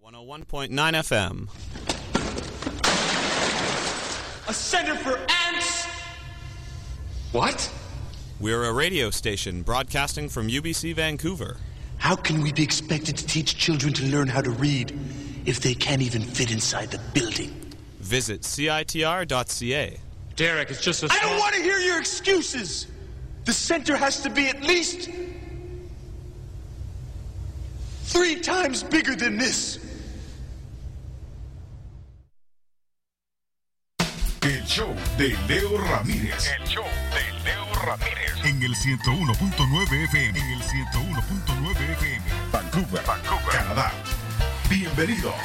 101.9 FM. A center for ants? What? We're a radio station broadcasting from UBC Vancouver. How can we be expected to teach children to learn how to read if they can't even fit inside the building? Visit CITR.ca. Derek, it's just a I don't want to hear your excuses! The center has to be at least 3 times bigger than this. El show de Leo Ramírez. El show de Leo Ramírez. En el 101.9 FM. En el 101.9 FM. Vancouver, Canadá. Bienvenidos.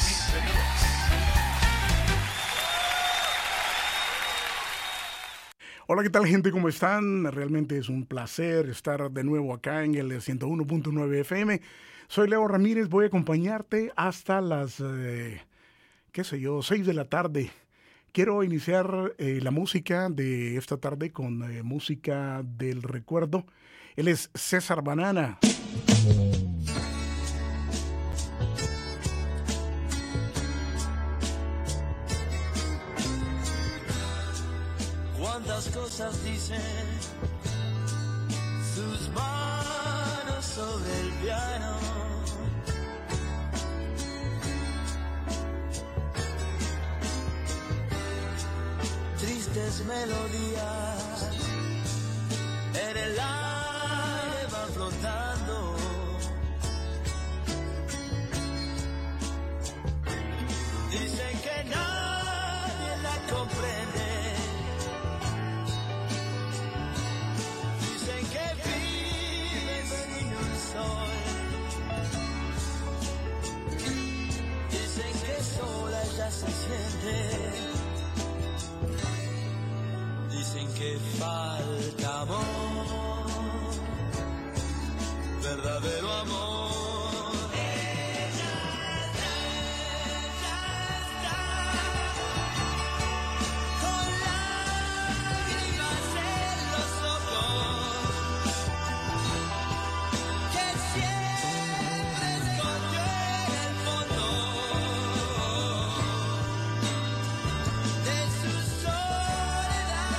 Hola, ¿qué tal, gente? ¿Cómo están? Realmente es un placer estar de nuevo acá en el 101.9 FM. Soy Leo Ramírez, voy a acompañarte hasta las, 6 de la tarde. Quiero iniciar la música de esta tarde con música del recuerdo. Él es César Banana. Cuántas cosas dicen sus manos sobre el piano. Tristes melodías en el aire van flotando. Dicen que nadie la comprende. Dicen que vive sin un sol. Dicen que sola ya se siente. Dicen que falta amor, verdadero amor. Ella está con lágrimas en los ojos, que siempre escondió en el fondo de su soledad.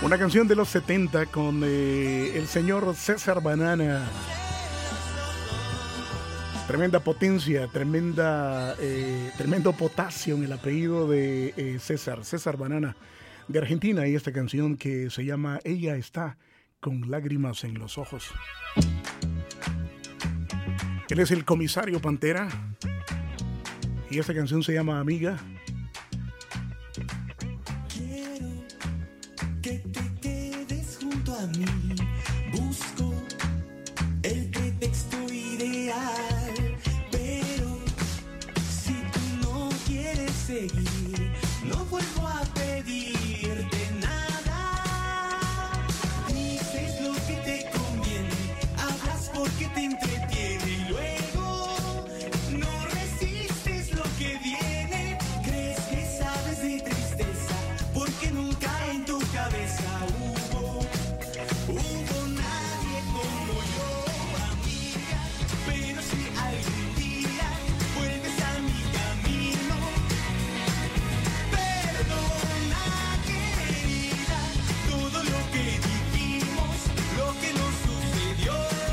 Una canción de los 70 con el señor César Banana. Tremenda potencia, tremendo potasio en el apellido de César Banana, de Argentina. Y esta canción que se llama Ella está con lágrimas en los ojos. Él es el comisario Pantera. Y esta canción se llama Amiga. Quiero que te quedes junto a mí. Busco el pretexto ideal. Pero si tú no quieres seguir, no vuelvo a pedirte nada. Dices lo que te conviene, hablas porque te entretiene y luego no resistes lo que viene. Crees que sabes de tristeza porque nunca en tu cabeza hubo nadie como yo, amiga. Pero si algún día vuelves a mi camino, perdona, querida, todo lo que dijimos, lo que nos sucedió.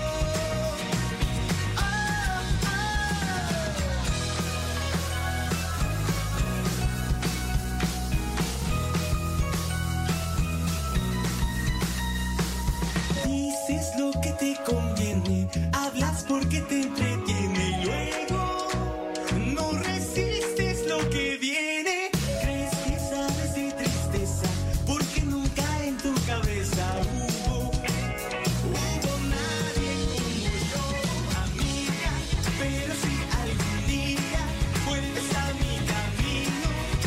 Dices lo que te conviene, hablas porque te entretiene y luego no resistes lo que viene. Crees que sabes de tristeza porque nunca en tu cabeza hubo nadie como yo, amiga. Pero si algún día vuelves a mi camino,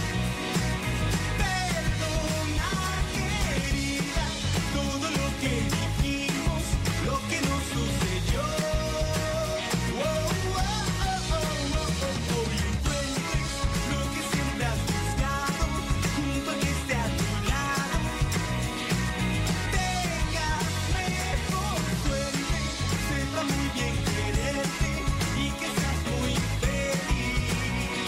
perdona, querida, todo lo que dijimos, lo que nos sucedió. Y encuentres lo que siempre has buscado, junto a que esté a tu lado. Tengas mejor suerte, sepa muy bien quererte y que seas muy feliz.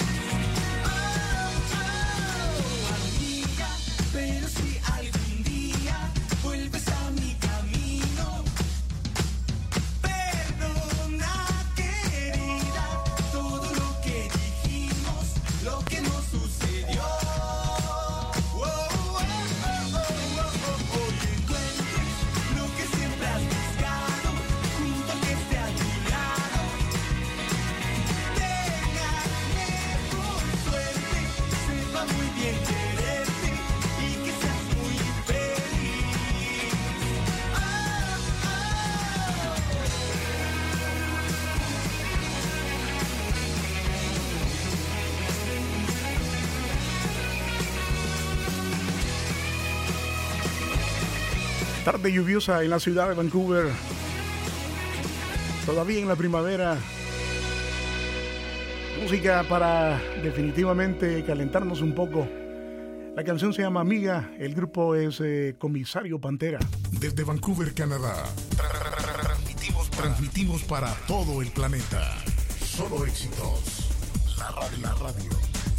Amiga, pero si algún día vuelves a mi camino, perdona, querida, todo lo que dijimos, lo que nos sucedió. Y encuentres lo que siempre has buscado, junto a que esté a tu lado. Tengas mejor suerte, sepa muy bien quererte y que seas muy feliz. Tarde lluviosa en la ciudad de Vancouver. Todavía en la primavera. Música para definitivamente calentarnos un poco. La canción se llama Amiga. El grupo es Comisario Pantera. Desde Vancouver, Canadá, transmitimos para todo el planeta. Solo éxitos. La radio.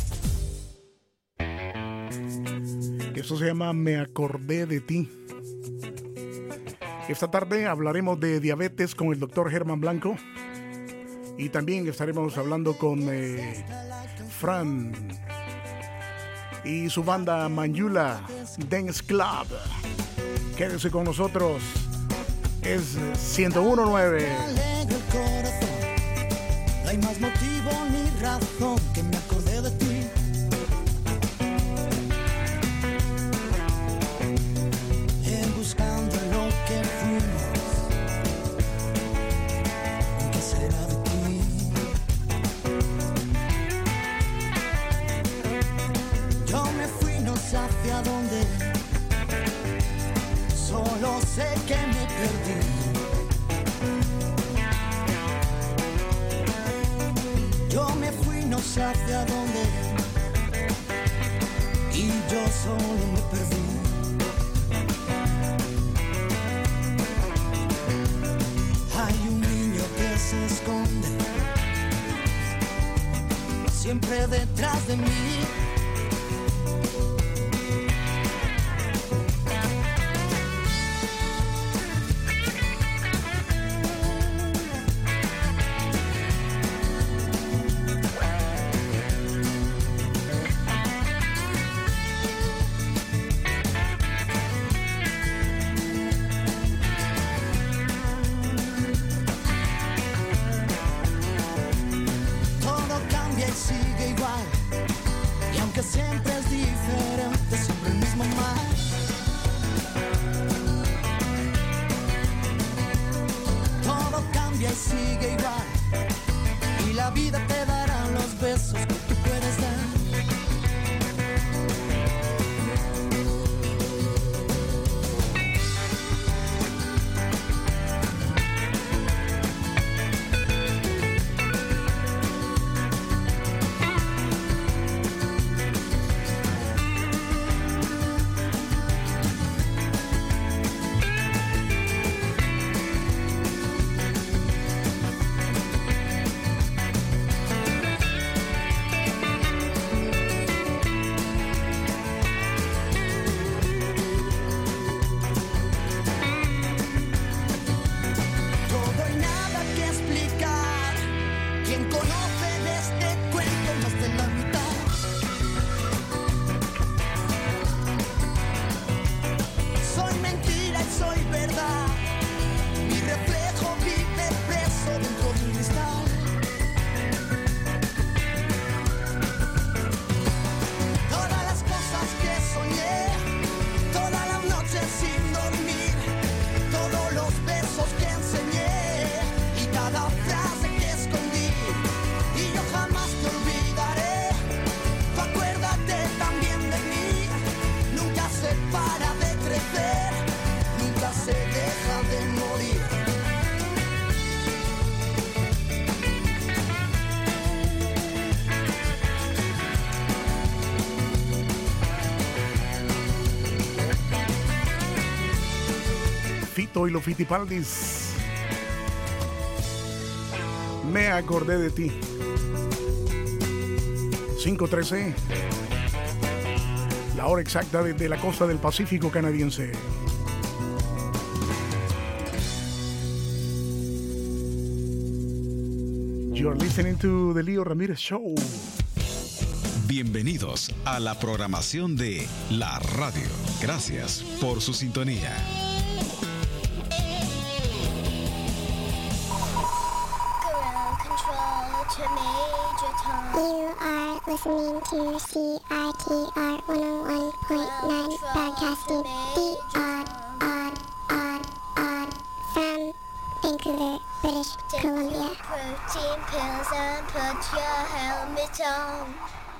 Esto se llama Me Acordé de Ti. Esta tarde hablaremos de diabetes con el doctor Germán Blanco. Y también estaremos hablando con Fran y su banda Manjula Dance Club. Quédese con nosotros. Es 101.9. Me alegra el corazón, no hay más motivo ni razón que me acordé de ti. Buscando lo que fuimos, ¿qué será de ti? Yo me fui, no sé hacia dónde, solo sé que me perdí. Yo me fui, no sé hacia dónde, y yo solo me perdí. Hay un niño que se esconde siempre detrás de mí. vida te dará los besos que tú puedes dar. Y los Fitipaldis. Me acordé de ti. 5:13. La hora exacta desde la costa del Pacífico canadiense. You're listening to The Leo Ramírez Show. Bienvenidos a la programación de la radio. Gracias por su sintonía. You are listening to CITR 101.9 broadcasting from Vancouver, British Columbia. Protein pills and put your helmet on.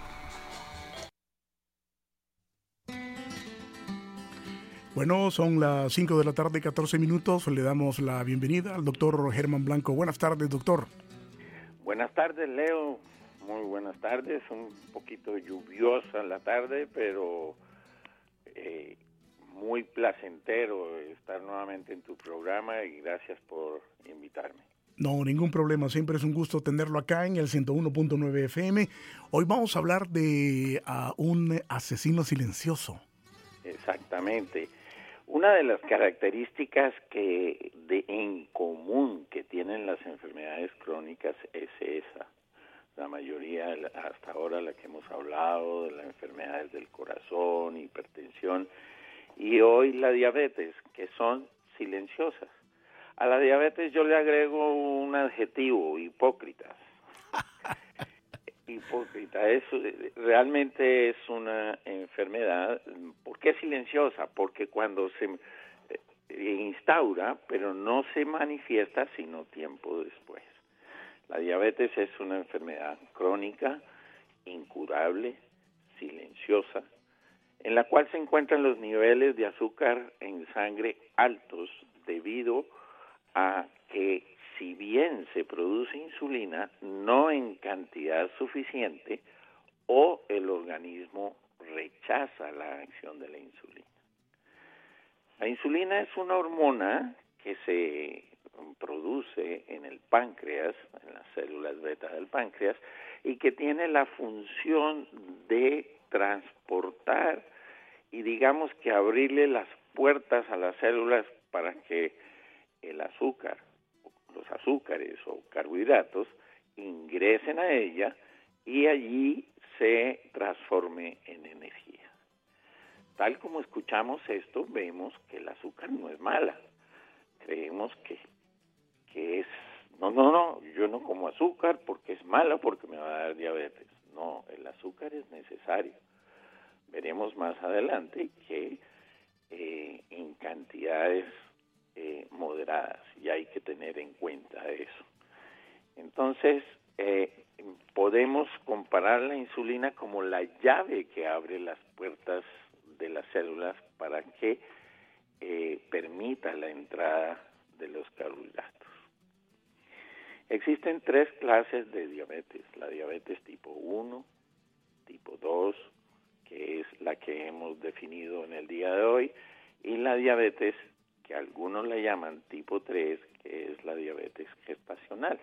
Bueno, son las 5 de la tarde, 14 minutos. Le damos la bienvenida al doctor Germán Blanco. Buenas tardes, doctor. Buenas tardes, Leo. Muy buenas tardes. Un poquito lluviosa la tarde, pero muy placentero estar nuevamente en tu programa y gracias por invitarme. No, ningún problema. Siempre es un gusto tenerlo acá en el 101.9 FM. Hoy vamos a hablar de un asesino silencioso. Exactamente. Una de las características en común que tienen las enfermedades crónicas es esa. La mayoría, hasta ahora la que hemos hablado, de las enfermedades del corazón, hipertensión, y hoy la diabetes, que son silenciosas. A la diabetes yo le agrego un adjetivo, hipócritas. Hipócrita, realmente es una enfermedad. ¿Por qué silenciosa? Porque cuando se instaura, pero no se manifiesta sino tiempo después. La diabetes es una enfermedad crónica, incurable, silenciosa, en la cual se encuentran los niveles de azúcar en sangre altos debido a que si bien se produce insulina, no en cantidad suficiente o el organismo rechaza la acción de la insulina. La insulina es una hormona que se produce en el páncreas, en las células beta del páncreas, y que tiene la función de transportar y digamos que abrirle las puertas a las células para que el azúcar, los azúcares o carbohidratos ingresen a ella y allí se transforme en energía. Tal como escuchamos esto, vemos que el azúcar no es mala. Creemos que es, no, yo no como azúcar porque es mala, porque me va a dar diabetes. No, el azúcar es necesario. Veremos más adelante que en cantidades moderadas, y hay que tener en cuenta eso. Entonces, podemos comparar la insulina como la llave que abre las puertas de las células para que permita la entrada de los carbohidratos. Existen 3 clases de diabetes: la diabetes tipo 1, tipo 2, que es la que hemos definido en el día de hoy, y la diabetes que algunos la llaman tipo 3, que es la diabetes gestacional.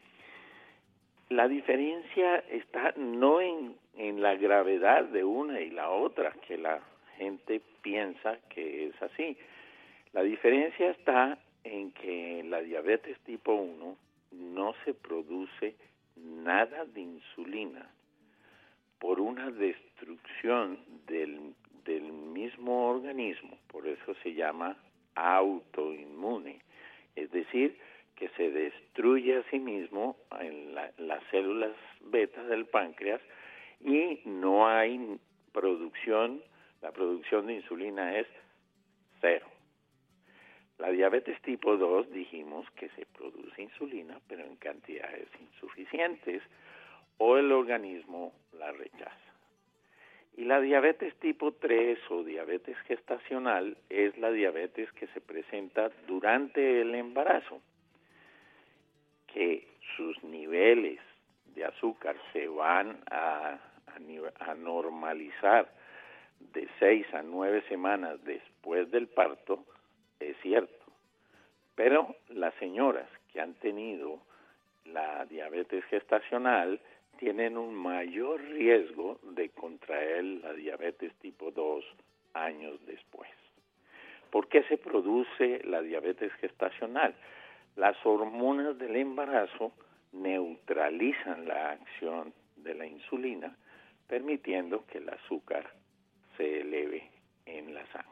La diferencia está no en la gravedad de una y la otra, que la gente piensa que es así. La diferencia está en que la diabetes tipo 1 no se produce nada de insulina por una destrucción del mismo organismo, por eso se llama autoinmune, es decir, que se destruye a sí mismo en las células beta del páncreas y no hay producción, la producción de insulina es 0. La diabetes tipo 2 dijimos que se produce insulina, pero en cantidades insuficientes, o el organismo la rechaza. Y la diabetes tipo 3 o diabetes gestacional es la diabetes que se presenta durante el embarazo, que sus niveles de azúcar se van a normalizar de 6 a 9 semanas después del parto, es cierto. Pero las señoras que han tenido la diabetes gestacional tienen un mayor riesgo de contraer la diabetes tipo 2 años después. ¿Por qué se produce la diabetes gestacional? Las hormonas del embarazo neutralizan la acción de la insulina, permitiendo que el azúcar se eleve en la sangre.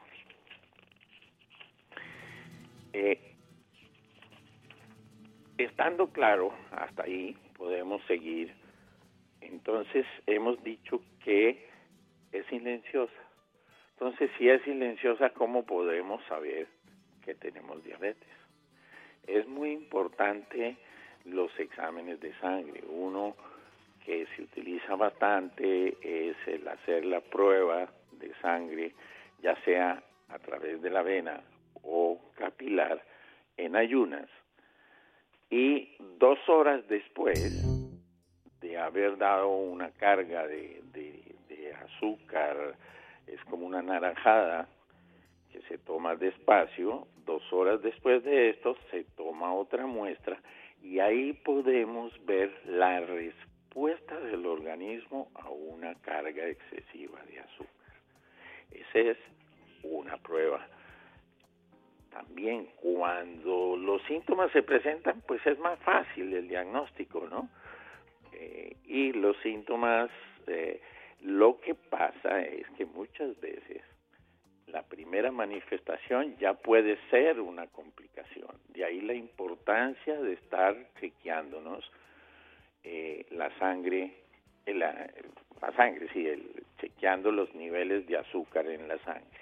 Estando claro, hasta ahí podemos seguir. Entonces, hemos dicho que es silenciosa. Entonces, si es silenciosa, ¿cómo podemos saber que tenemos diabetes? Es muy importante los exámenes de sangre. Uno que se utiliza bastante es el hacer la prueba de sangre, ya sea a través de la vena o capilar, en ayunas. Y 2 horas después de haber dado una carga de azúcar, es como una naranjada que se toma despacio, 2 horas después de esto se toma otra muestra y ahí podemos ver la respuesta del organismo a una carga excesiva de azúcar. Esa es una prueba. También cuando los síntomas se presentan, pues es más fácil el diagnóstico, ¿no? Y los síntomas, lo que pasa es que muchas veces la primera manifestación ya puede ser una complicación. De ahí la importancia de estar chequeándonos la sangre, chequeando los niveles de azúcar en la sangre.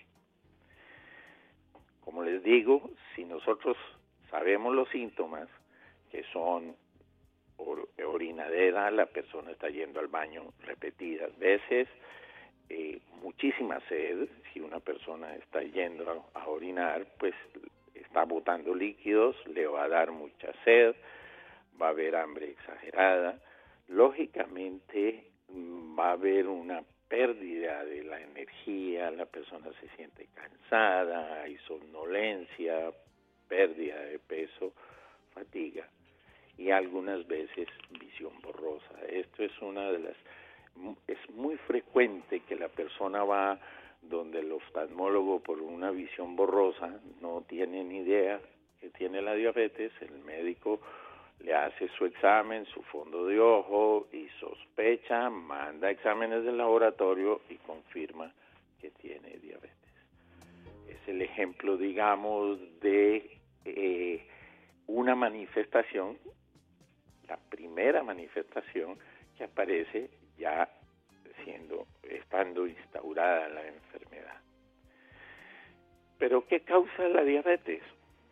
Como les digo, si nosotros sabemos los síntomas, que son orinadera, la persona está yendo al baño repetidas veces, muchísima sed, si una persona está yendo a orinar, pues está botando líquidos, le va a dar mucha sed, va a haber hambre exagerada, lógicamente va a haber una pérdida de la energía, la persona se siente cansada, hay somnolencia, pérdida de peso, fatiga y algunas veces visión borrosa. Esto es es muy frecuente que la persona va donde el oftalmólogo por una visión borrosa, no tiene ni idea que tiene la diabetes, el médico le hace su examen, su fondo de ojo y sospecha, manda exámenes del laboratorio y confirma que tiene diabetes. Es el ejemplo, digamos, de una manifestación, la primera manifestación que aparece ya estando instaurada la enfermedad. ¿Pero qué causa la diabetes?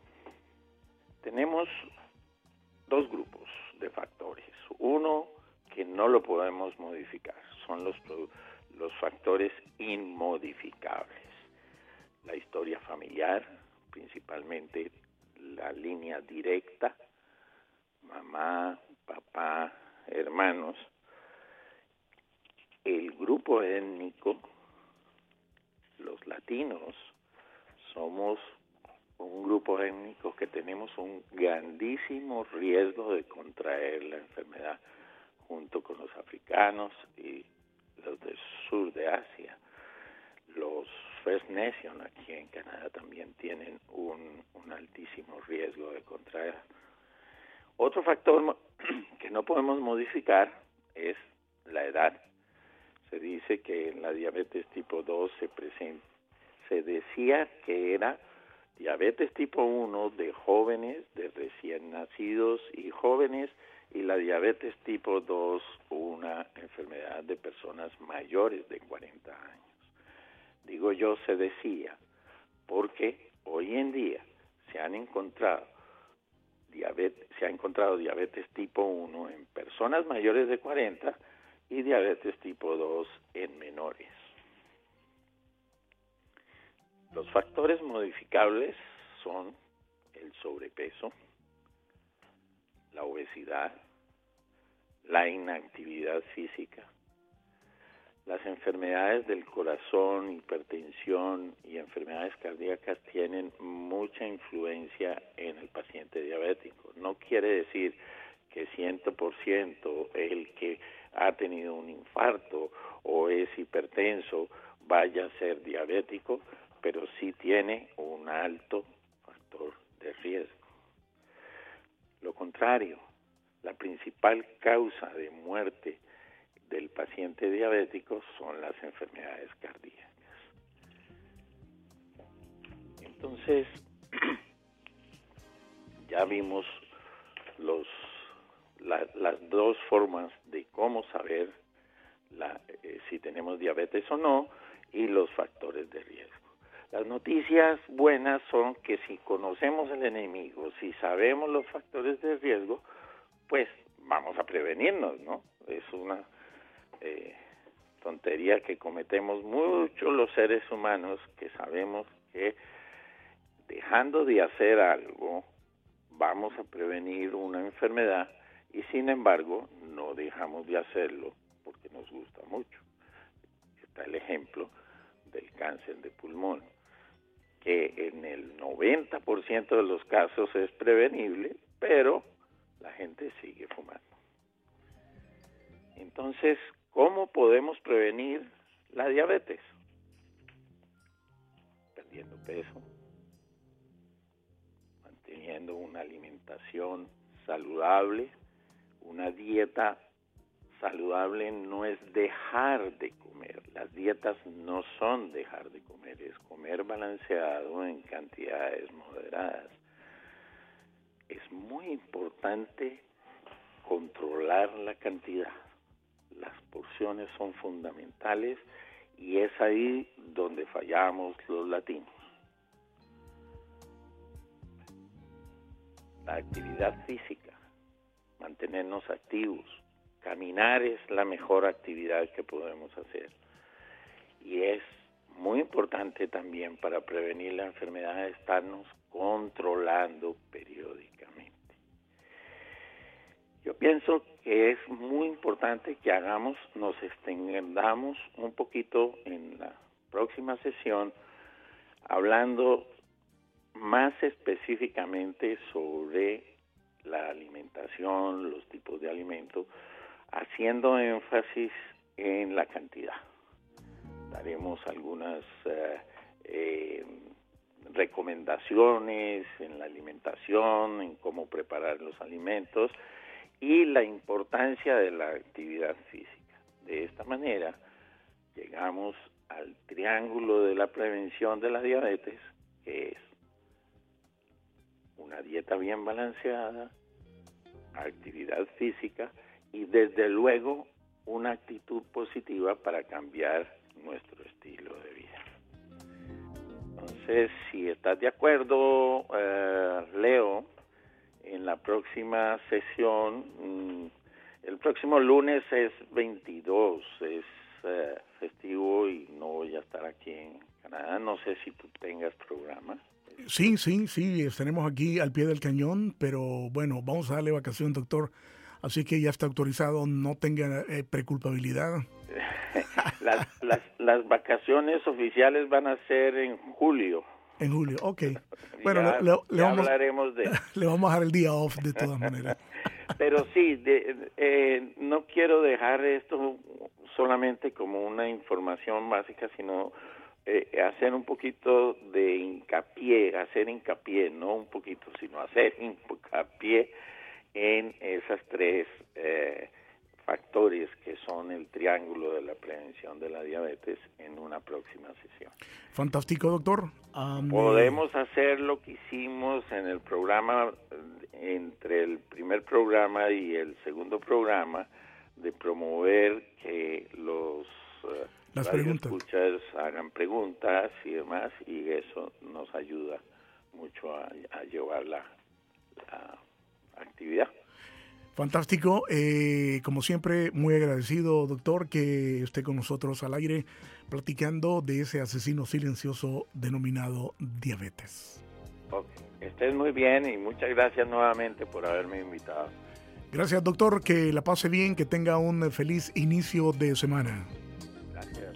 Tenemos 2 grupos de factores. Uno que no lo podemos modificar, son los factores inmodificables. La historia familiar, principalmente la línea directa, mamá, papá, hermanos, el grupo étnico, los latinos, somos un grupo étnico que tenemos un grandísimo riesgo de contraer la enfermedad, junto con los africanos y los del sur de Asia. Los First Nation aquí en Canadá también tienen un altísimo riesgo de contraer. Otro factor que no podemos modificar es la edad. Se dice que en la diabetes tipo 2 se decía que era diabetes tipo 1 de jóvenes, de recién nacidos y jóvenes, y la diabetes tipo 2 una enfermedad de personas mayores de 40 años. Digo yo se decía, porque hoy en día se ha encontrado diabetes tipo 1 en personas mayores de 40 y diabetes tipo 2 en menores. Los factores modificables son el sobrepeso, la obesidad, la inactividad física, las enfermedades del corazón, hipertensión y enfermedades cardíacas tienen mucha influencia en el paciente diabético. No quiere decir que 100% el que ha tenido un infarto o es hipertenso vaya a ser diabético, pero sí tiene un alto factor de riesgo. Lo contrario, la principal causa de muerte del paciente diabético son las enfermedades cardíacas. Entonces, ya vimos las dos formas de cómo saber si tenemos diabetes o no y los factores de riesgo. Las noticias buenas son que si conocemos el enemigo, si sabemos los factores de riesgo, pues vamos a prevenirnos, ¿no? Es una tontería que cometemos mucho los seres humanos, que sabemos que dejando de hacer algo vamos a prevenir una enfermedad y sin embargo no dejamos de hacerlo porque nos gusta mucho. Está el ejemplo del cáncer de pulmón, que en el 90% de los casos es prevenible, pero la gente sigue fumando. Entonces, ¿cómo podemos prevenir la diabetes? Perdiendo peso, manteniendo una alimentación saludable. Una dieta saludable no es dejar de comer. Las dietas no son dejar de comer, es comer balanceado en cantidades moderadas. Es muy importante controlar la cantidad. Las porciones son fundamentales y es ahí donde fallamos los latinos. La actividad física, mantenernos activos, caminar es la mejor actividad que podemos hacer. Y es muy importante también para prevenir la enfermedad estarnos controlando periódicamente. Yo pienso que es muy importante que nos extendamos un poquito en la próxima sesión hablando más específicamente sobre la alimentación, los tipos de alimentos, haciendo énfasis en la cantidad. Daremos algunas recomendaciones en la alimentación, en cómo preparar los alimentos y la importancia de la actividad física. De esta manera llegamos al triángulo de la prevención de la diabetes, que es una dieta bien balanceada, actividad física y desde luego una actitud positiva para cambiar nuestro estilo de vida. Entonces, si estás de acuerdo, Leo, en la próxima sesión, el próximo lunes es 22, es festivo y no voy a estar aquí en Canadá. No sé si tú tengas programa. Sí, estaremos aquí al pie del cañón, pero bueno, vamos a darle vacación, doctor. Así que ya está autorizado, no tenga preculpabilidad. Las vacaciones oficiales van a ser en julio. En julio, ok. Bueno, ya hablaremos de... Le vamos a dejar el día off de todas maneras. Pero sí, no quiero dejar esto solamente como una información básica, sino hacer un poquito de hincapié, no un poquito, sino hacer hincapié en esas tres factores que son el triángulo de la prevención de la diabetes en una próxima sesión. Fantástico, doctor. Podemos hacer lo que hicimos en el programa, entre el primer programa y el segundo programa, de promover que las escuchas hagan preguntas y demás, y eso nos ayuda mucho a llevar la actividad. Fantástico. Como siempre, muy agradecido, doctor, que esté con nosotros al aire platicando de ese asesino silencioso denominado diabetes. Okay. Estés muy bien y muchas gracias nuevamente por haberme invitado. Gracias, doctor. Que la pase bien, que tenga un feliz inicio de semana. Gracias.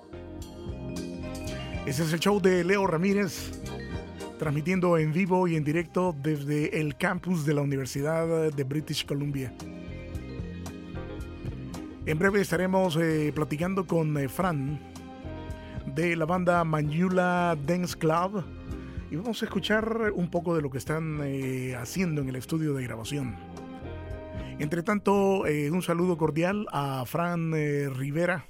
Ese es el show de Leo Ramírez, transmitiendo en vivo y en directo desde el campus de la Universidad de British Columbia. En breve estaremos platicando con Fran de la banda Manjula Dance Club y vamos a escuchar un poco de lo que están haciendo en el estudio de grabación. Entre tanto, un saludo cordial a Frankie Rivera,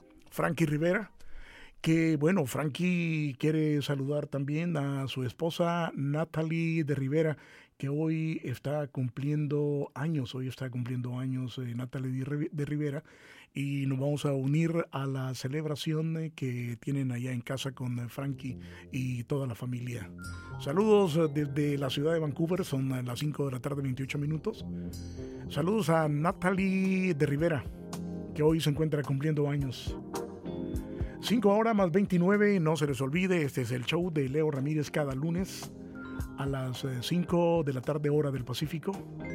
que bueno, Frankie quiere saludar también a su esposa Natalie de Rivera, que hoy está cumpliendo años, Natalie de Rivera, y nos vamos a unir a la celebración que tienen allá en casa con Frankie y toda la familia. Saludos desde la ciudad de Vancouver, son las 5 de la tarde, 28 minutos. Saludos a Natalie de Rivera, que hoy se encuentra cumpliendo años. 5 ahora más 29, no se les olvide, este es el show de Leo Ramírez cada lunes a las 5 de la tarde hora del Pacífico,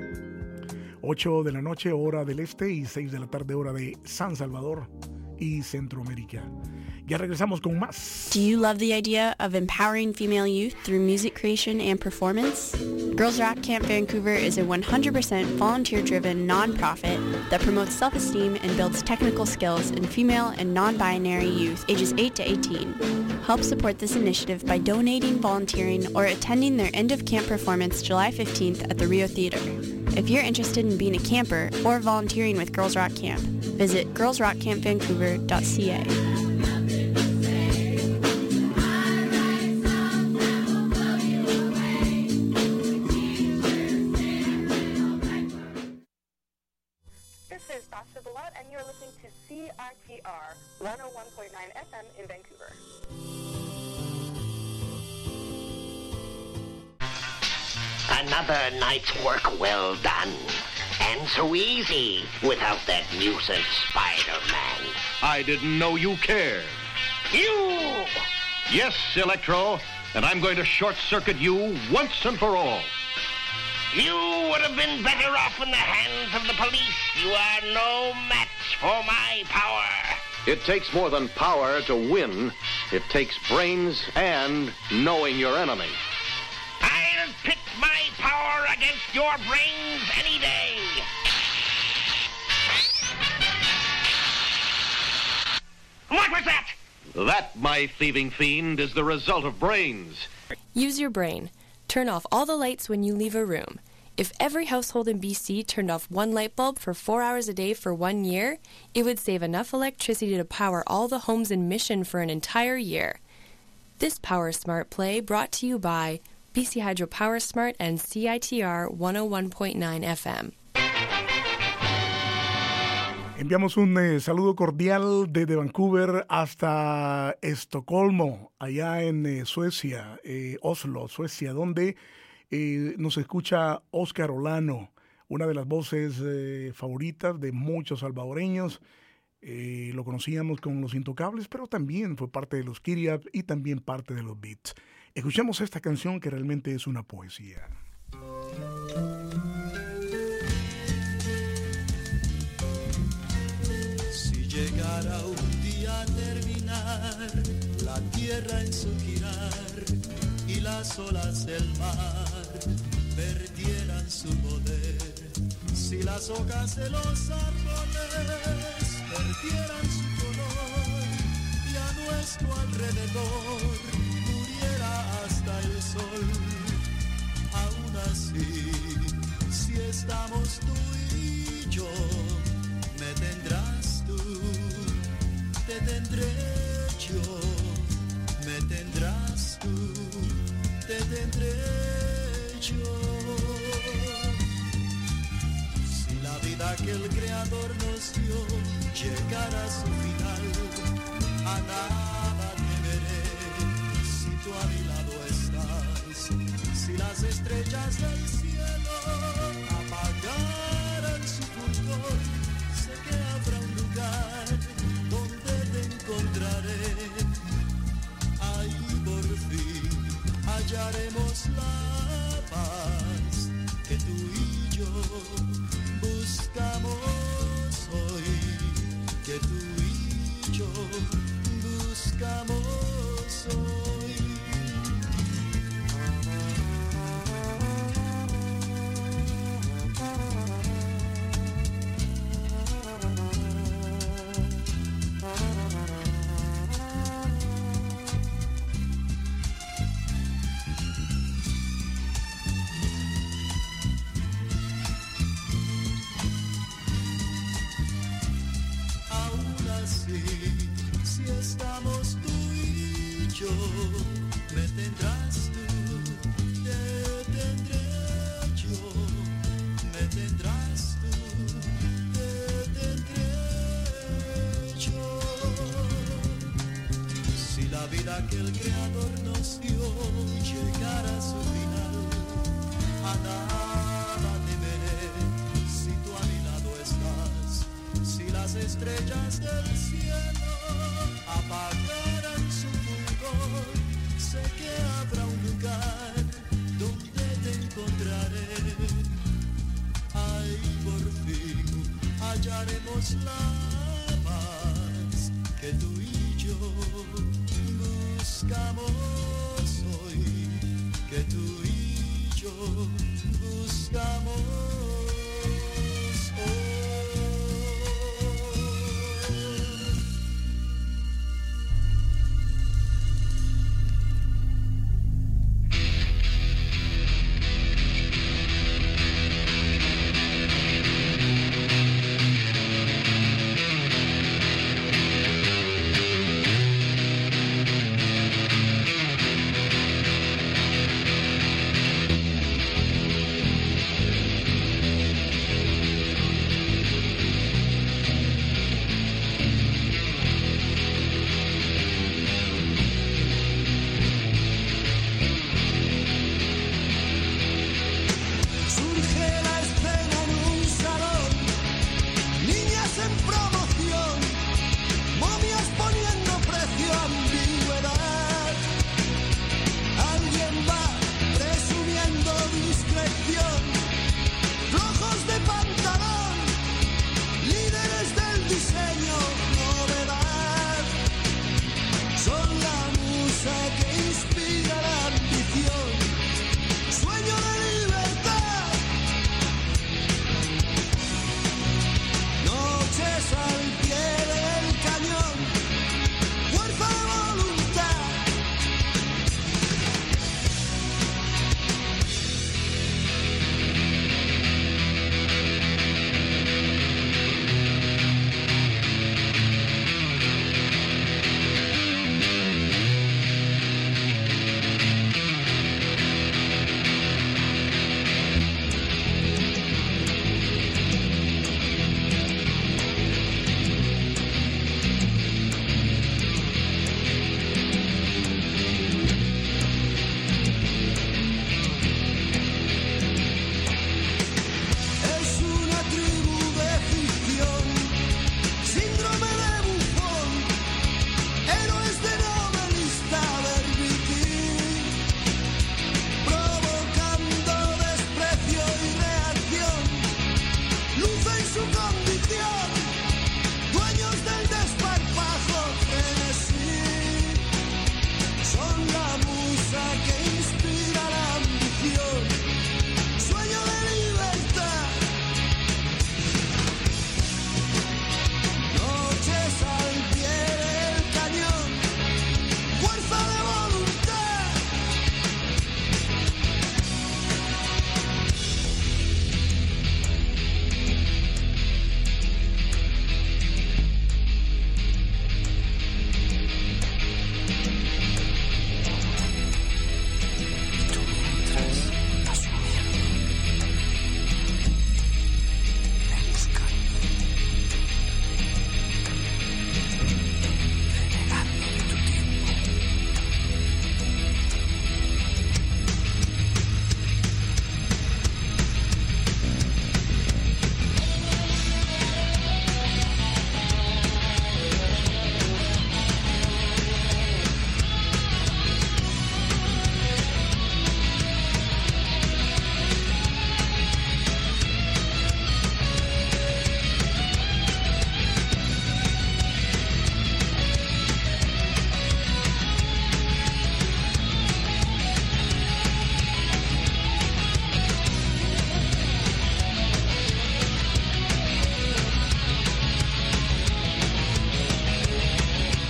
8 de la noche hora del Este y 6 de la tarde hora de San Salvador y Centroamérica. Ya regresamos con más. Do you love the idea of empowering female youth through music creation and performance? Girls Rock Camp Vancouver is a 100% volunteer-driven nonprofit that promotes self-esteem and builds technical skills in female and non-binary youth ages 8 to 18. Help support this initiative by donating, volunteering, or attending their end-of-camp performance July 15th at the Rio Theater. If you're interested in being a camper or volunteering with Girls Rock Camp, visit girlsrockcampvancouver.ca. And you're listening to CITR 101.9 FM in Vancouver. Another night's work well done. And so easy without that nuisance Spider-Man. I didn't know you cared. You! Yes, Electro, and I'm going to short-circuit you once and for all. You would have been better off in the hands of the police. You are no match for my power. It takes more than power to win. It takes brains and knowing your enemy. I'll pit my power against your brains any day. What was that? That, my thieving fiend, is the result of brains. Use your brain. Turn off all the lights when you leave a room. If every household in BC turned off one light bulb for 4 hours a day for 1 year, it would save enough electricity to power all the homes in Mission for an entire year. This Power Smart play brought to you by BC Hydro Power Smart and CITR 101.9 FM. Enviamos un saludo cordial desde Vancouver hasta Estocolmo, allá en Suecia, Oslo, Suecia, donde nos escucha Oscar Olano. una de las voces favoritas de muchos salvadoreños. Lo conocíamos con Los Intocables, pero también fue parte de los Giddy Up y también parte de los Beats. Escuchemos esta canción que realmente es una poesía. Si llegara un día a terminar la tierra en su girar y las olas del mar perdieran su poder, si las hojas de los árboles perdieran su color y a nuestro alrededor muriera hasta el sol, aún así, si estamos tú y yo, me tendrás tú, te tendré yo, me tendrás tú, te tendré yo. Si la vida que el Creador nos dio llegara a su final, a nada temeré si tú a mi lado estás. Si las estrellas del cielo apagaran su fulgor, sé que habrá un lugar donde te encontraré. Ahí por fin hallaremos la paz que tú y yo buscamos hoy, que tú y yo buscamos hoy. Si estamos tú y yo, me tendrás tú, te tendré yo, me tendrás tú, te tendré yo. Si la vida que el Creador nos dio llegara a su final, a nada temeré si tú a mi lado estás. Si las estrellas del cielo apagaran su fulgor, sé que habrá un lugar donde te encontraré. Ahí por fin hallaremos la paz que tú y yo buscamos hoy, que tú y yo buscamos hoy.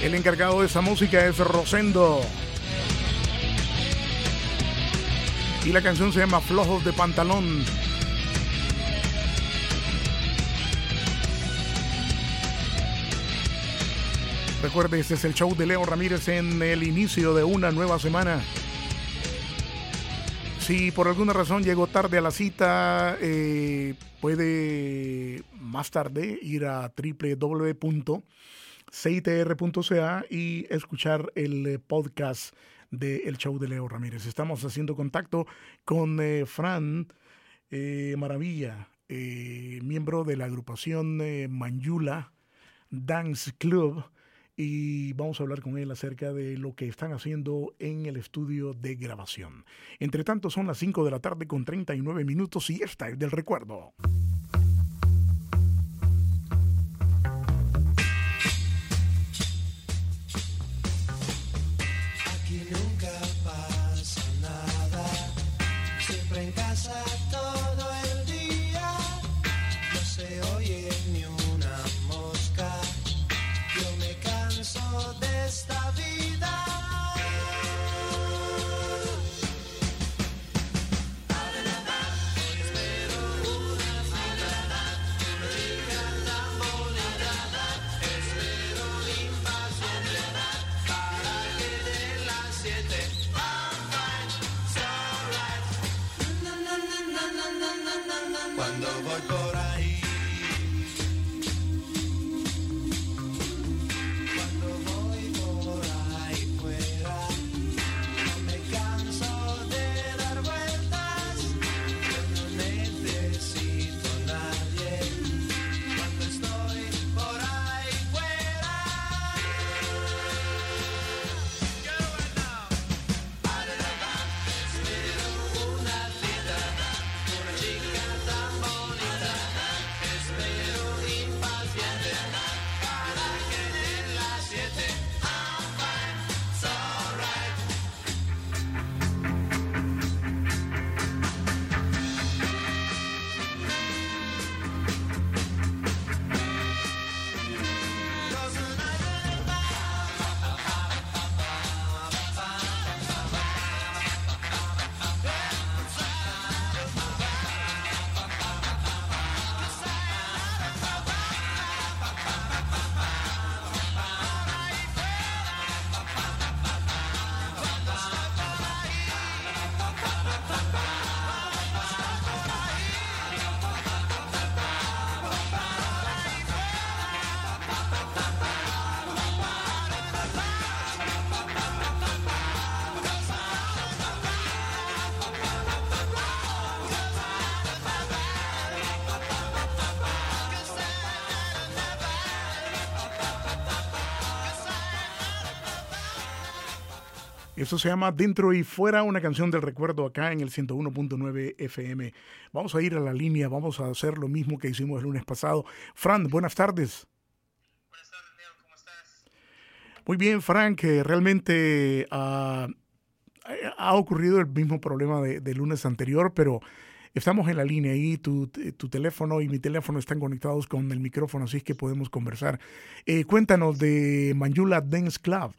El encargado de esa música es Rosendo. Y la canción se llama Flojos de Pantalón. Recuerde, este es el show de Leo Ramírez en el inicio de una nueva semana. Si por alguna razón llegó tarde a la cita, puede más tarde ir a www.citr.ca y escuchar el podcast del show de Leo Ramírez. Estamos haciendo contacto con Fran Maravilla, miembro de la agrupación Manjula Dance Club, y vamos a hablar con él acerca de lo que están haciendo en el estudio de grabación. Entre tanto, son las 5 de la tarde con 39 minutos y esta es del recuerdo. Aquí nunca pasa nada, siempre en casa todo el día, no se oye ni una mosca, yo me canso de esta vida. Cuando voy por ahí, cuando voy por ahí fuera, no me canso de dar vueltas, yo no necesito nadie, cuando estoy por ahí fuera. Espero una cita, una chica tan bonita, espero impaciente para que den las 7. I'm fine, it's alright. Eso se llama Dentro y Fuera, una canción del recuerdo acá en el 101.9 FM. Vamos a ir a la línea, vamos a hacer lo mismo que hicimos el lunes pasado. Fran, buenas tardes. Buenas tardes, Leo, ¿cómo estás? Muy bien, Frank, realmente ha ocurrido el mismo problema del lunes anterior, pero estamos en la línea y tu teléfono y mi teléfono están conectados con el micrófono, así es que podemos conversar. Cuéntanos de Manjula Dance Club.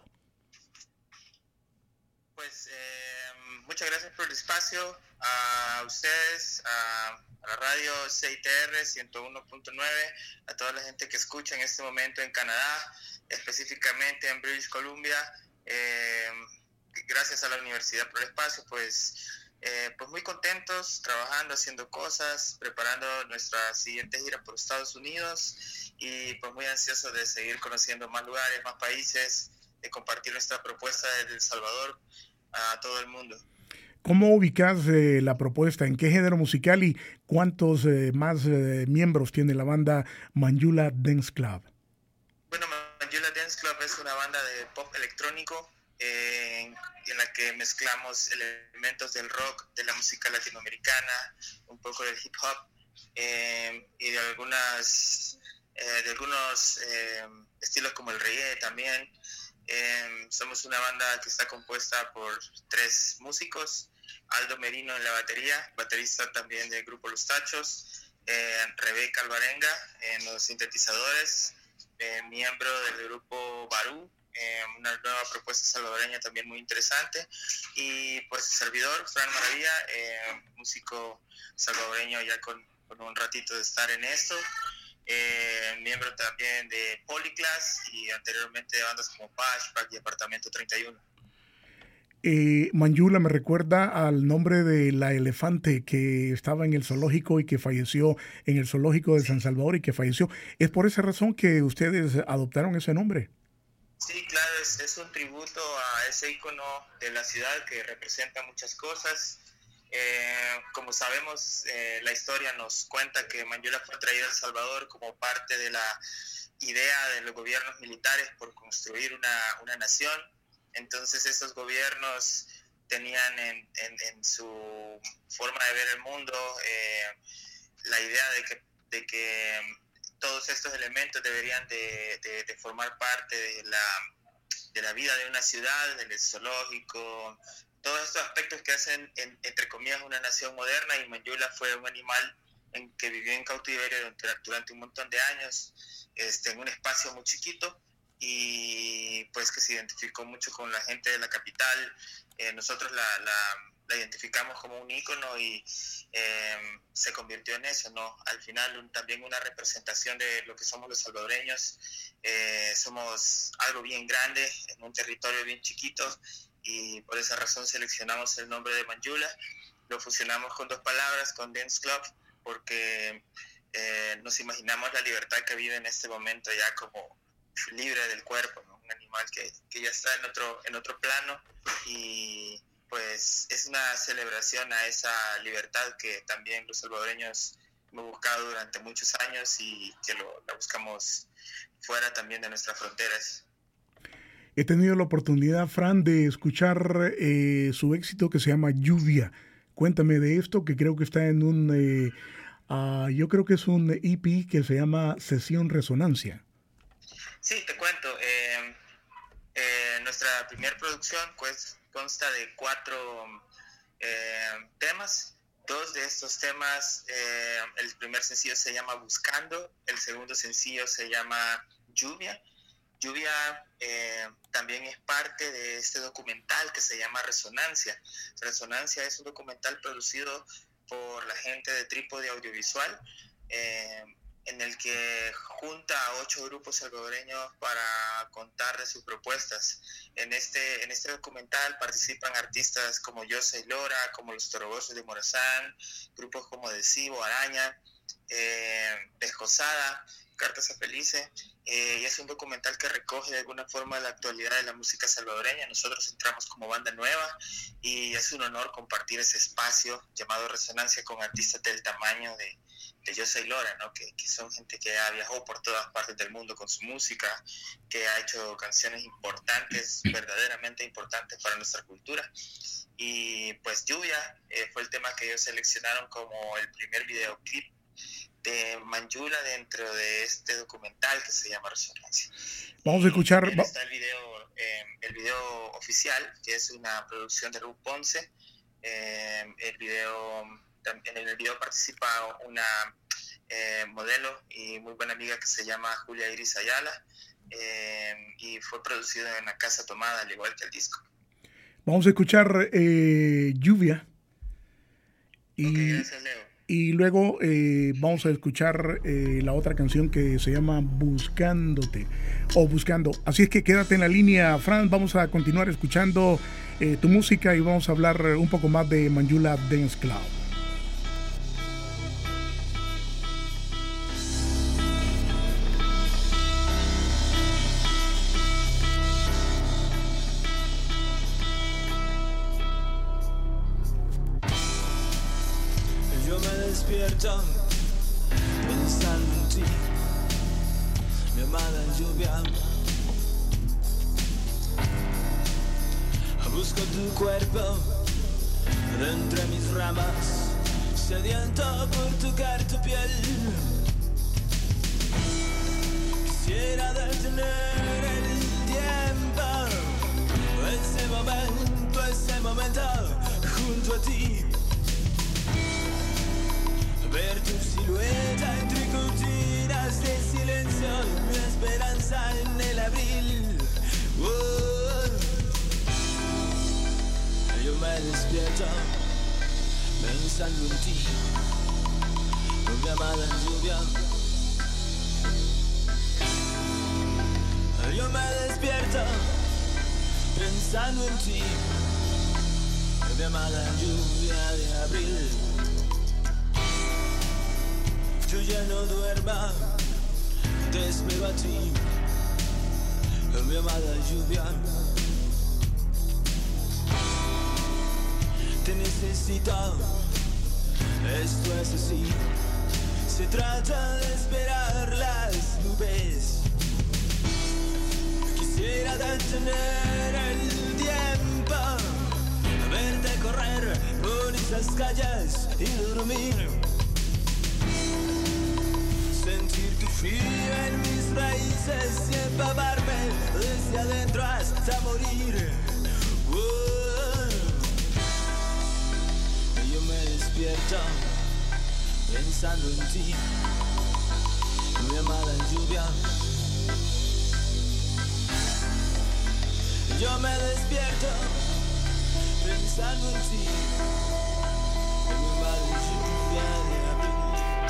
Muchas gracias por el espacio, a ustedes, a la radio CITR 101.9, a toda la gente que escucha en este momento en Canadá, específicamente en British Columbia. Gracias a la Universidad por el espacio, pues muy contentos, trabajando, haciendo cosas, preparando nuestra siguiente gira por Estados Unidos y pues muy ansiosos de seguir conociendo más lugares, más países, de compartir nuestra propuesta desde El Salvador a todo el mundo. ¿Cómo ubicas la propuesta? ¿En qué género musical y cuántos más miembros tiene la banda Manjula Dance Club? Bueno, Manjula Dance Club es una banda de pop electrónico en la que mezclamos elementos del rock, de la música latinoamericana, un poco del hip hop y de algunos estilos como el reggae también. Somos una banda que está compuesta por 3 músicos: Aldo Merino en la batería, baterista también del grupo Los Tachos, Rebeca Alvarenga en los sintetizadores, miembro del grupo Barú, una nueva propuesta salvadoreña también muy interesante. Y pues el servidor, Fran Maravilla, músico salvadoreño ya con un ratito de estar en esto, miembro también de Polyclass y anteriormente de bandas como Patchback y Apartamento 31. Manjula me recuerda al nombre de la elefante que estaba en el zoológico y que falleció en el zoológico de San Salvador y que falleció. ¿Es por esa razón que ustedes adoptaron ese nombre? Sí, claro, es un tributo a ese ícono de la ciudad que representa muchas cosas. Como sabemos, la historia nos cuenta que Manjula fue traído a El Salvador como parte de la idea de los gobiernos militares por construir una nación. Entonces esos gobiernos tenían en su forma de ver el mundo la idea de que todos estos elementos deberían de formar parte de la vida de una ciudad, del zoológico, todos estos aspectos que hacen, entre comillas, una nación moderna. Y Manjula fue un animal que vivió en cautiverio durante un montón de años, en un espacio muy chiquito, y pues que se identificó mucho con la gente de la capital. Nosotros la identificamos como un ícono y se convirtió en eso, ¿no? Al final también una representación de lo que somos los salvadoreños. Somos algo bien grande en un territorio bien chiquito, y por esa razón seleccionamos el nombre de Manjula. Lo fusionamos con dos palabras, con Dance Club, porque nos imaginamos la libertad que vive en este momento ya como libre del cuerpo, ¿no? Un animal que ya está en otro plano, y pues es una celebración a esa libertad que también los salvadoreños hemos buscado durante muchos años y que la buscamos fuera también de nuestras fronteras. He tenido la oportunidad, Fran, de escuchar su éxito que se llama Lluvia. Cuéntame de esto, que creo que está en yo creo que es un EP que se llama Sesión Resonancia. Sí, te cuento. Nuestra primera producción consta de 4 temas. 2 de estos temas, el primer sencillo se llama Buscando, el segundo sencillo se llama Lluvia. Lluvia también es parte de este documental que se llama Resonancia. Resonancia es un documental producido por la gente de Trípode Audiovisual, en el que junta a 8 grupos salvadoreños para contar de sus propuestas. En este documental participan artistas como Yo Soy Lora, como Los Torobosos de Morazán, grupos como Adhesivo, Araña, Pescosada, Cartas a Felice, y es un documental que recoge de alguna forma la actualidad de la música salvadoreña. Nosotros entramos como banda nueva y es un honor compartir ese espacio llamado Resonancia con artistas del tamaño de Yo Soy Lora, ¿no? Que son gente que ha viajado por todas partes del mundo con su música, que ha hecho canciones importantes, verdaderamente importantes para nuestra cultura. Y pues Lluvia fue el tema que ellos seleccionaron como el primer videoclip de Manjula dentro de este documental que se llama Resonancia. Vamos a escuchar. Está el video oficial, que es una producción de Ruth Ponce. En el video participa una modelo y muy buena amiga que se llama Julia Iris Ayala, y fue producido en la Casa Tomada, al igual que el disco. Vamos a escuchar Lluvia. Y gracias, Leo. Y luego vamos a escuchar la otra canción que se llama Buscándote o Buscando. Así es que quédate en la línea, Fran. Vamos a continuar escuchando tu música y vamos a hablar un poco más de Manjula Dance Club. Despierto pensando en ti, mi amada lluvia. Busco tu cuerpo de entre mis ramas, sediento por tocar tu piel. Quisiera detener el tiempo, ese momento junto a ti. Ver tu silueta entre cortinas de silencio, mi esperanza en el abril. me despierto pensando en ti, mi amada lluvia. Yo me despierto pensando en ti, mi amada lluvia de abril. Yo ya no duerma, te espero a ti, mi amada lluvia. Te necesito, esto es así. Se trata de esperar las nubes. Quisiera detener el tiempo, verte correr por esas calles y dormir. Sentir tu frío en mis raíces y empaparme desde adentro hasta morir. Yo me despierto pensando en ti, mi amada lluvia. Yo me despierto pensando en ti, mi amada lluvia de abril.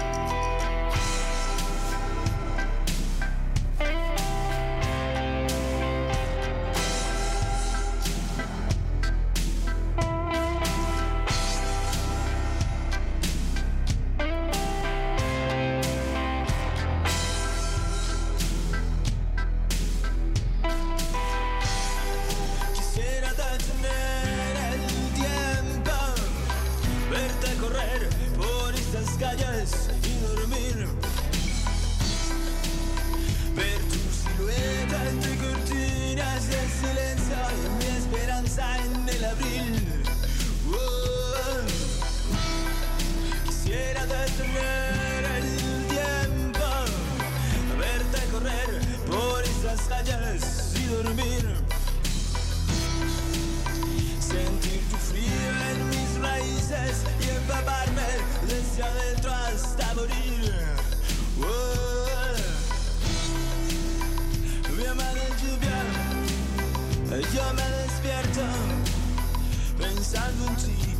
Yo me despierto pensando en ti.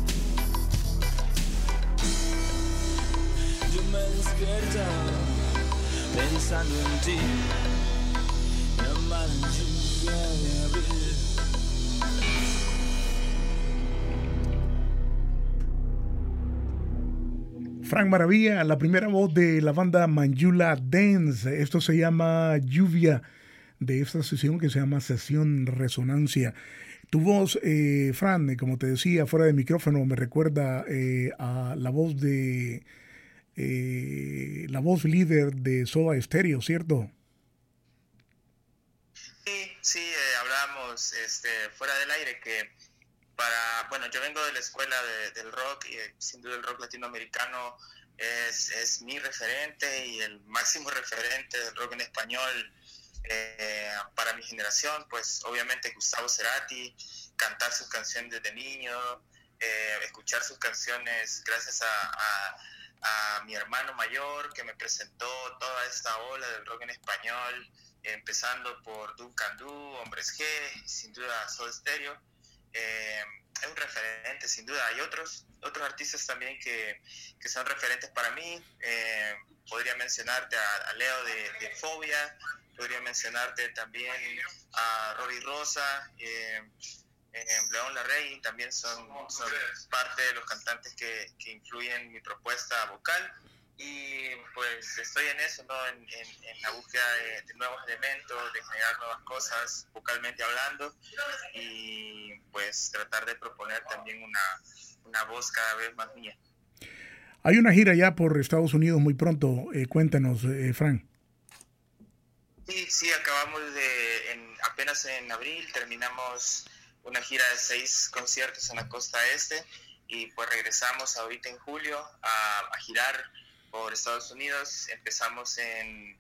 Yo me despierto pensando en ti. Mi amada lluvia de abril. Frank Maravilla, la primera voz de la banda Manjula Dance. Esto se llama Lluvia, de esta sesión que se llama Sesión Resonancia. Tu voz, Fran, como te decía, fuera de micrófono, me recuerda a la voz de la voz líder de Soda Stereo, ¿cierto? Sí, hablamos fuera del aire que yo vengo de la escuela del rock y sin duda el rock latinoamericano es mi referente y el máximo referente del rock en español. Para mi generación, pues obviamente Gustavo Cerati, cantar sus canciones desde niño, escuchar sus canciones gracias a mi hermano mayor que me presentó toda esta ola del rock en español, empezando por Duncan Du, Hombres G, y sin duda Soda Stereo. Es un referente, sin duda. Hay otros artistas también que son referentes para mí. Podría mencionarte a Leo de Fobia. Podría mencionarte también a Rory Rosa, León Larrey, también son parte de los cantantes que influyen en mi propuesta vocal. Y pues estoy en eso, ¿no? En la búsqueda de nuevos elementos, de generar nuevas cosas vocalmente hablando y pues tratar de proponer también una voz cada vez más mía. Hay una gira ya por Estados Unidos muy pronto. Cuéntanos, Frank. Sí, acabamos apenas en abril terminamos una gira de 6 conciertos en la costa este y pues regresamos ahorita en julio a girar por Estados Unidos. Empezamos en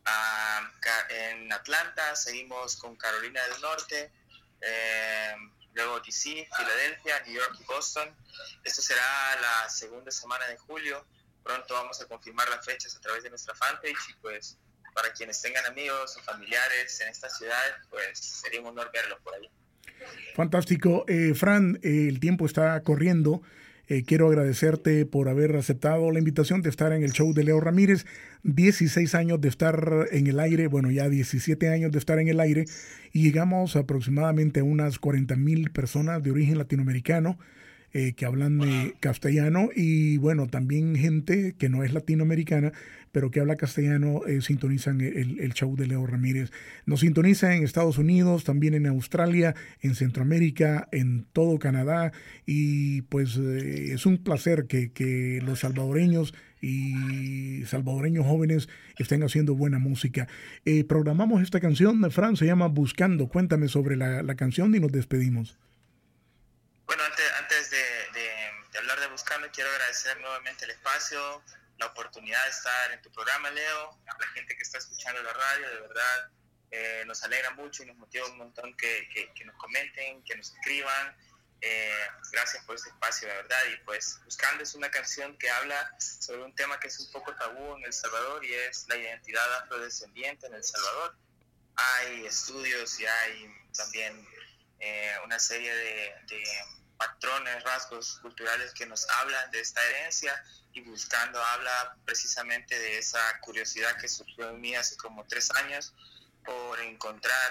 Atlanta, seguimos con Carolina del Norte, luego DC, Filadelfia, New York y Boston. Esto será la segunda semana de julio. Pronto vamos a confirmar las fechas a través de nuestra fanpage y pues para quienes tengan amigos o familiares en esta ciudad, pues sería un honor verlos por ahí. Fantástico. Fran, el tiempo está corriendo. Quiero agradecerte por haber aceptado la invitación de estar en el show de Leo Ramírez. 16 años de estar en el aire, bueno, ya 17 años de estar en el aire, y llegamos aproximadamente a unas 40,000 personas de origen latinoamericano que hablan castellano, y bueno, también gente que no es latinoamericana, pero que habla castellano, sintonizan el show de Leo Ramírez. Nos sintonizan en Estados Unidos, también en Australia, en Centroamérica, en todo Canadá, y pues es un placer que los salvadoreños y salvadoreños jóvenes estén haciendo buena música. Programamos esta canción, Fran, se llama Buscando. Cuéntame sobre la canción y nos despedimos. Bueno, antes de hablar de Buscando, quiero agradecer nuevamente el espacio, la oportunidad de estar en tu programa, Leo, a la gente que está escuchando la radio. De verdad nos alegra mucho y nos motiva un montón que nos comenten, que nos escriban. Gracias por este espacio, la verdad. Y pues Buscando es una canción que habla sobre un tema que es un poco tabú en El Salvador, y es la identidad afrodescendiente en El Salvador. Hay estudios y hay también una serie de patrones, rasgos culturales que nos hablan de esta herencia, y Buscando habla precisamente de esa curiosidad que surgió en mí hace como 3 años por encontrar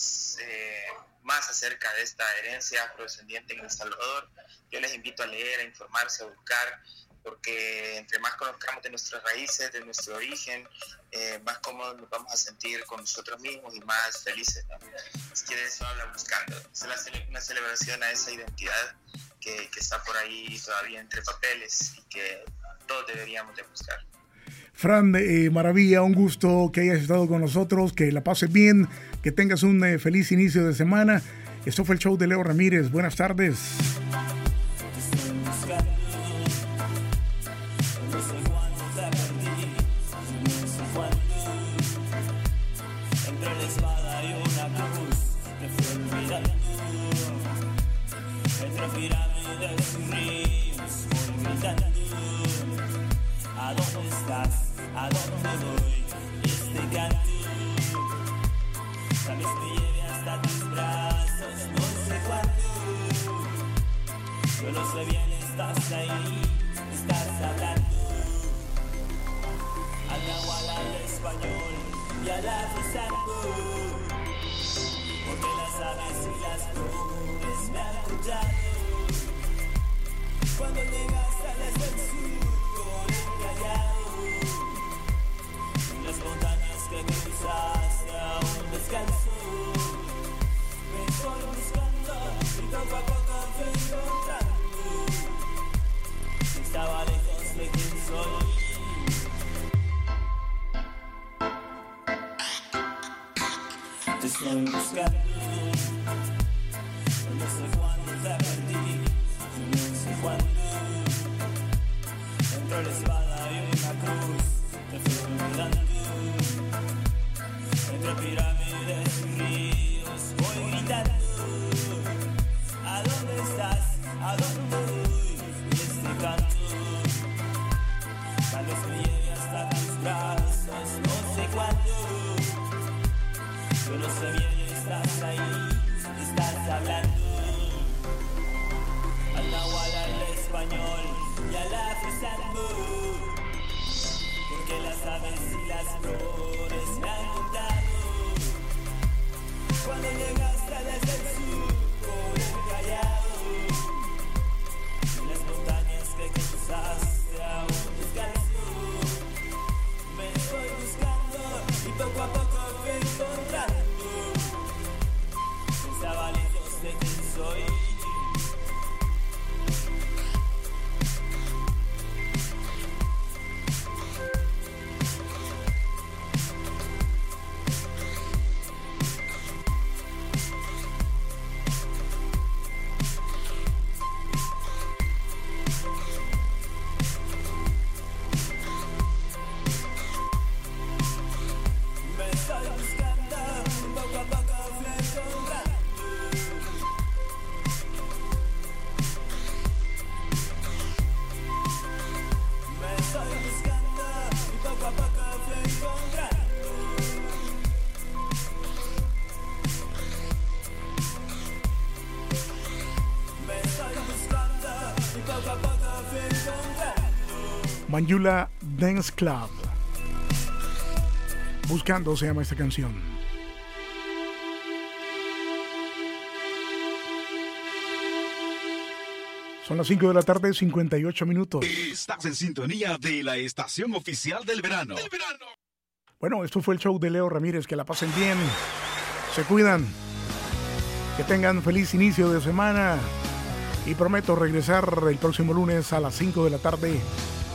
más acerca de esta herencia afrodescendiente en El Salvador. Yo les invito a leer, a informarse, a buscar, porque entre más conozcamos de nuestras raíces, de nuestro origen, más cómodos nos vamos a sentir con nosotros mismos y más felices, ¿no? Es que de eso habla Buscando. Es una celebración a esa identidad que está por ahí todavía entre papeles y que todos deberíamos de buscar. Fran, maravilla, un gusto que hayas estado con nosotros, que la pases bien, que tengas un feliz inicio de semana. Esto fue el show de Leo Ramírez. Buenas tardes. Entre la espada y una cruz te fui olvidando, entre pirámides y ríos voy gritando. ¿A dónde estás? ¿A dónde voy? Este canto tal vez me lleve hasta tus brazos, no sé cuándo. Yo lo sé bien, estás ahí, estás hablando al náhuatl, al español y al afrosanto, porque las aves y las flores me han contado. Cuando llegas a la sur con el Callao, las montañas que cruzaste a un descanso, me estoy buscando y poco a poco fui encontrando. Estaba lejos de quien soy. Te estoy buscando, no sé cuándo te perdí, no sé cuándo. Entre la espada y una cruz te fui olvidando, entre pirámides y ríos voy gritando. ¿A dónde estás? ¿A dónde voy? Este canto tal vez me lleve hasta tus brazos, no sé cuándo. Yo lo sé bien, estás ahí, estás hablando al náhuatl, al español y al afrosanto, porque las aves y las flores me han contado. Cuando llegaste desde el sur por el Callao, las montañas que cruzaste a un descanso, me estoy buscando y poco a poco fui encontrando. Estaba lejos de quien soy. Manjula Dance Club. Buscando se llama esta canción. Son las 5 de la tarde, 58 minutos. Estás en sintonía de la estación oficial del verano. Bueno, esto fue el show de Leo Ramírez. Que la pasen bien, se cuidan, que tengan feliz inicio de semana. Y prometo regresar el próximo lunes a las 5 de la tarde